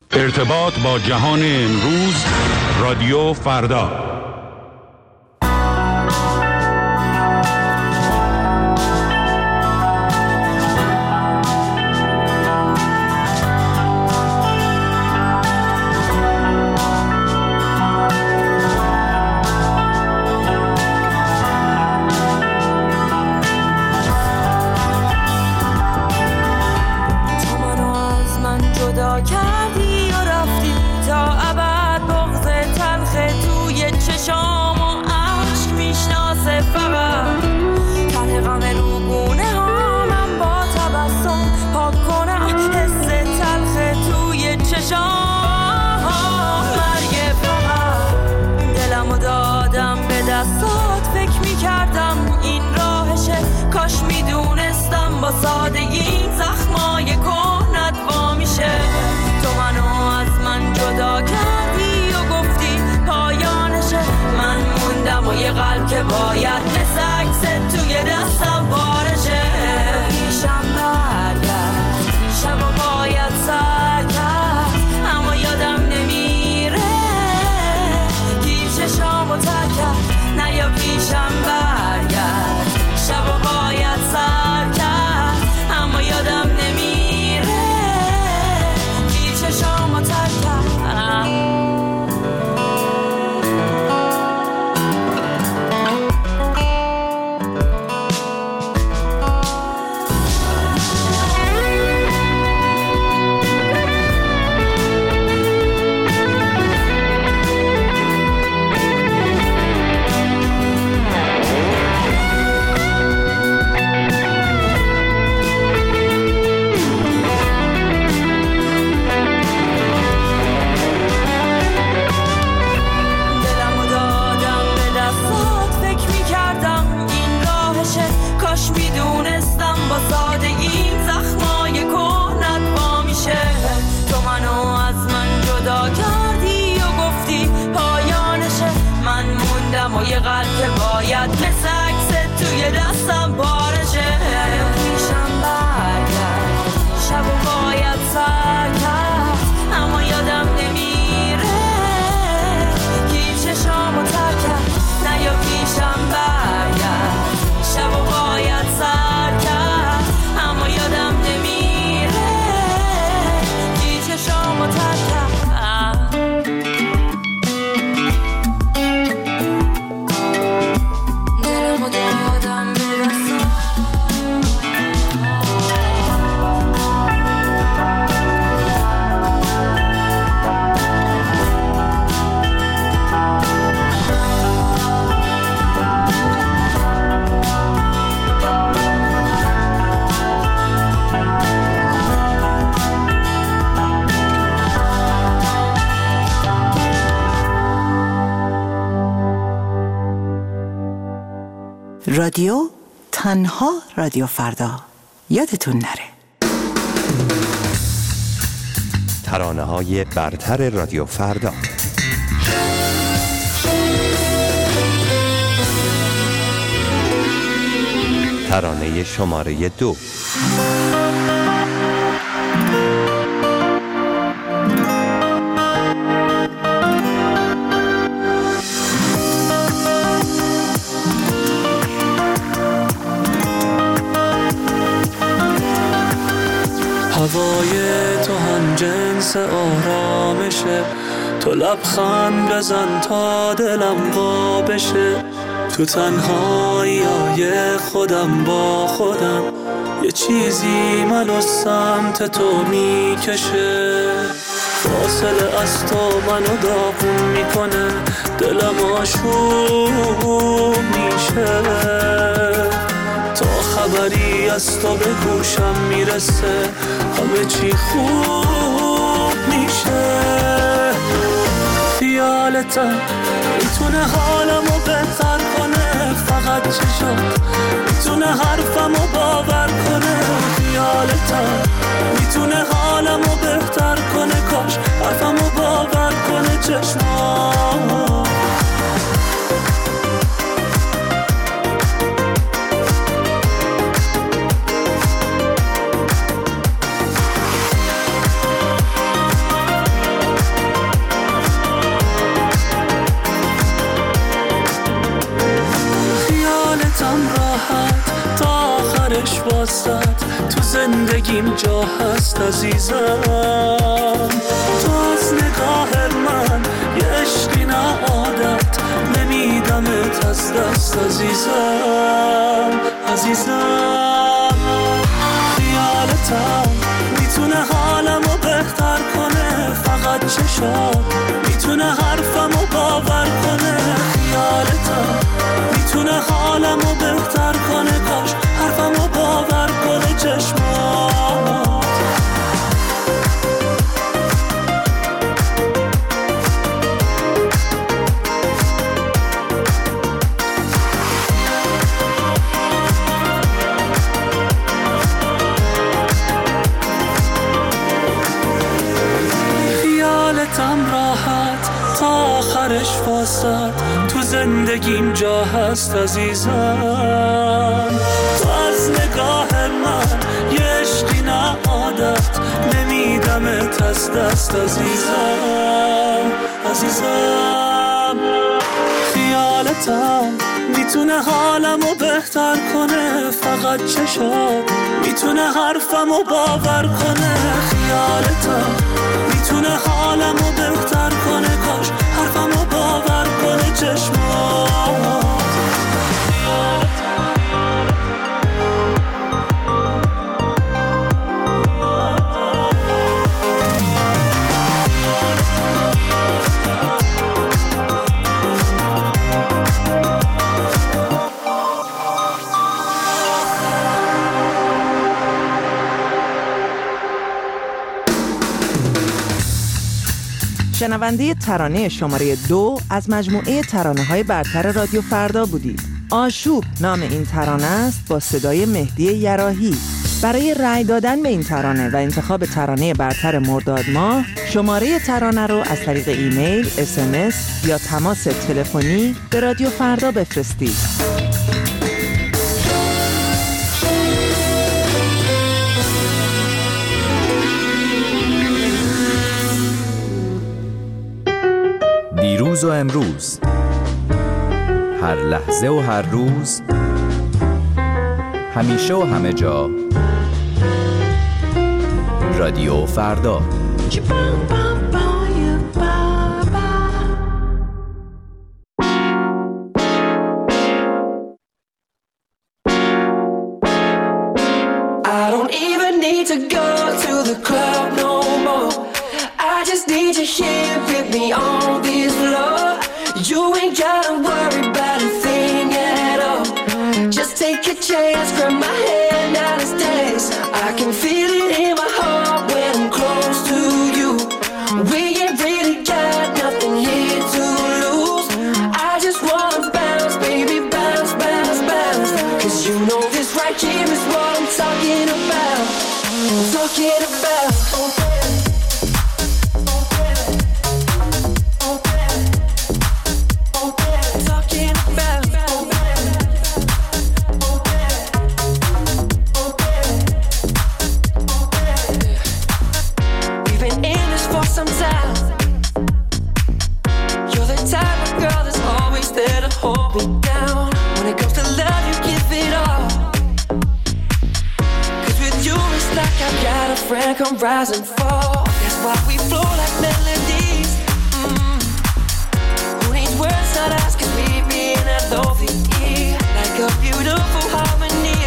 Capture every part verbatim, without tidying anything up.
ارتباط با جهان امروز، رادیو فردا. با سادگی زخمای کهنت وا میشه. تو منو از من جدا کردی و گفتی پایانشه. من موندم و یه قلب که باید مثل عکست توی دستم بارشه. پیشم برگرد شب و باید سر کرد، اما یادم نمیره گیر چشامو تر کرد. نه یا پیشم برگرد شب و باید سر کرد، اما یادم نمیره گیر چشامو تر کرد. و یه قلب که باید مثل عکست توی دستم بارشه. پیشم برگرد شب و باید سر کرد، اما یادم نمیره گیر چشامو تر کرد. نه یا پیشم برگرد شب و باید سر کرد، اما یادم نمیره گیر چشامو تر کرد. رادیو تنها رادیو فردا، یادتون نره. ترانه‌های برتر رادیو فردا. ترانه شماره دو. هوای تو هم جنس آرامشه، تو لبخند بزن تا دلم وا بشه. تو تنهایی خودم با خودم، یه چیزی منو سمت تو میکشه. فاصله از تو منو داغون میکنه، دلم آشوب میشه. تا خبری از تو به گوشم میرسه، همه چی خوب میشه. خیالتم میتونه حالمو بهتر کنه، فقط چشات میتونه حرفمو باور کنه. خیالتم میتونه حالمو بهتر کنه، کاش حرفمو باور کنه چشمات. واسد تو زندگیم جا هست عزیزم. تو از نگاه من یه عشقی نه عادت نمیدمت از دست عزیزم عزیزم. خیالتم میتونه حالمو بهتر کنه، فقط چشات میتونه حرفمو باور کنه. خیالتم میتونه حالمو بهتر کنه، کاش حرفمو باور کنه چشمات. خیالتم راحت تا آخرش فاسد تو زندگیم جا هست عزیزم. تو از نگاه من یه عشقی نه عادت نمیدمت از دست عزیزم عزیزم. خیالتم میتونه حالمو بهتر کنه، فقط چشات میتونه حرفمو باور کنه. خیالتم میتونه حالمو بهتر کنه، کاش حرفمو باور کنه چشمات. شنونده ترانه شماره دو از مجموعه ترانه‌های برتر رادیو فردا بودید. آشوب نام این ترانه است با صدای مهدی یراحی. برای رأی دادن به این ترانه و انتخاب ترانه برتر مرداد ماه، شماره ترانه رو از طریق ایمیل، اس ام اس یا تماس تلفنی به رادیو فردا بفرستید. دیروز و امروز، هر لحظه و هر روز، همیشه و همه جا، رادیو فردا. I don't even need to go to the club no more. I just need you here with me on this floor. You ain't gotta worry about a thing at all. Just take a chance, grab my hand, now let's dance. I can feel it in my heart when I'm close to you. We ain't really got nothing here to lose. I just wanna bounce, baby, bounce, bounce, bounce. Cause you know this right here is what I'm talking about. I'm talking about. Come rise and fall. That's why we flow like melodies. Mm. Who needs words not us? Cause we be in a lovely ear, like a beautiful harmony.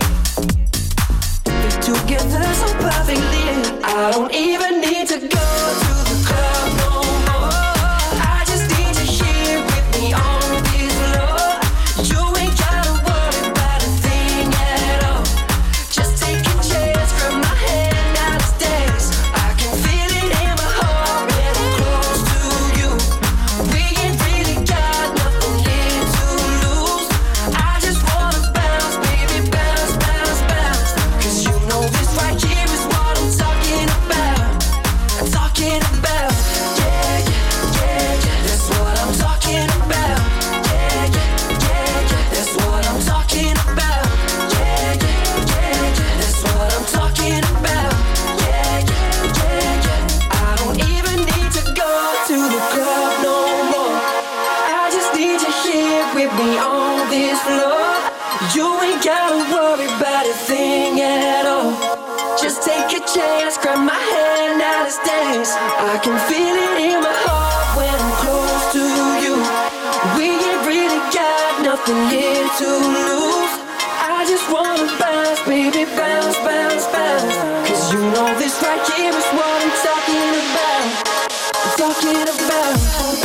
Fit together so perfectly. I don't even need to go to the club no more. I just need you here with me on this floor. You ain't gotta worry about a thing at all. Just take a chance from my hand. Talking place. I can feel it in my heart when I'm close to you. We ain't really got nothing here to lose. I just wanna bounce, baby, bounce, bounce, bounce. Cause you know this right here is what I'm talking about. I'm talking about.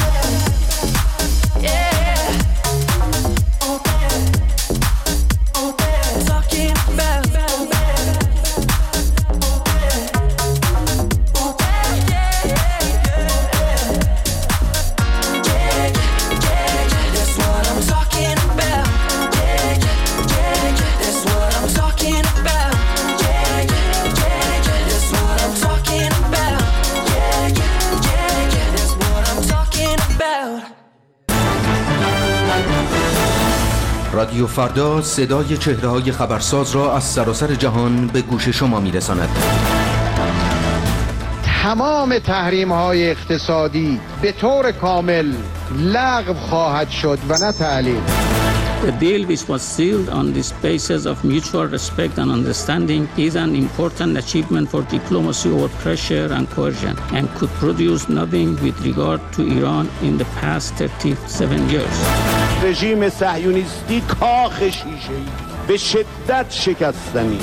رادیو فردا صدای چهره‌های خبرساز را از سراسر جهان به گوش شما می‌رساند. تمام تحریم‌های اقتصادی به طور کامل لغو خواهد شد و نه تعلیق. The deal which was sealed on the basis of mutual respect and understanding is an important achievement for diplomacy over pressure and coercion and could produce nothing with regard to Iran in the past thirty-seven years. رژیم صهیونیستی کاخ شیشه‌ای به شدت شکستنی.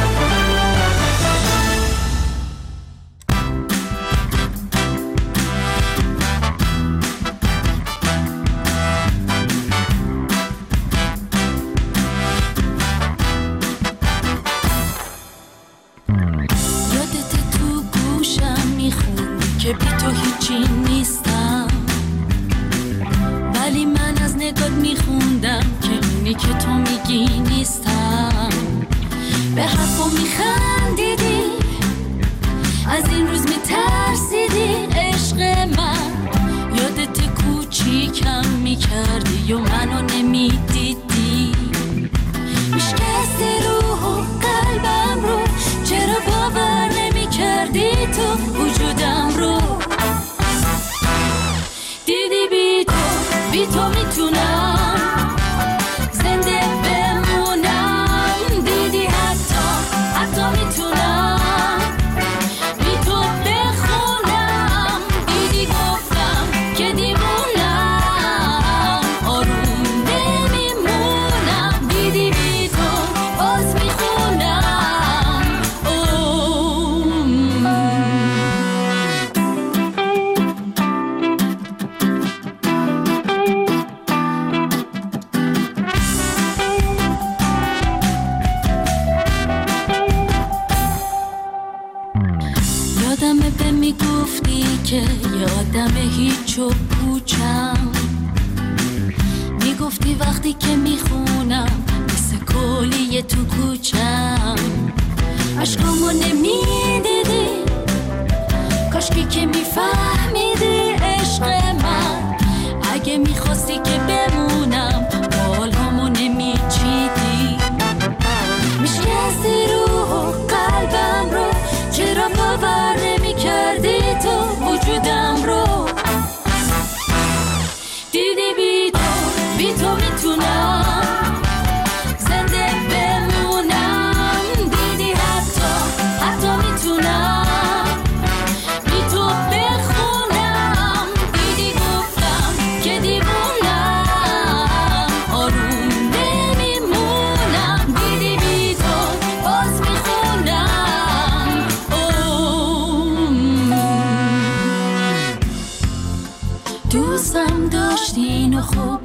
دوستم داشتین و خوب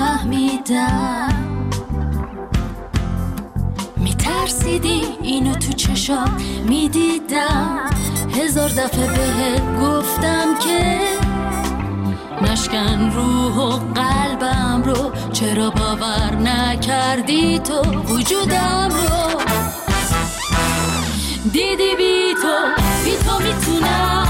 میفهمیدم، میترسیدی اینو تو چشام میدیدم. هزار دفعه بهت گفتم که نشکن روح و قلبم رو، چرا باور نکردی تو وجودم رو؟ دیدی بی تو بی تو میتونم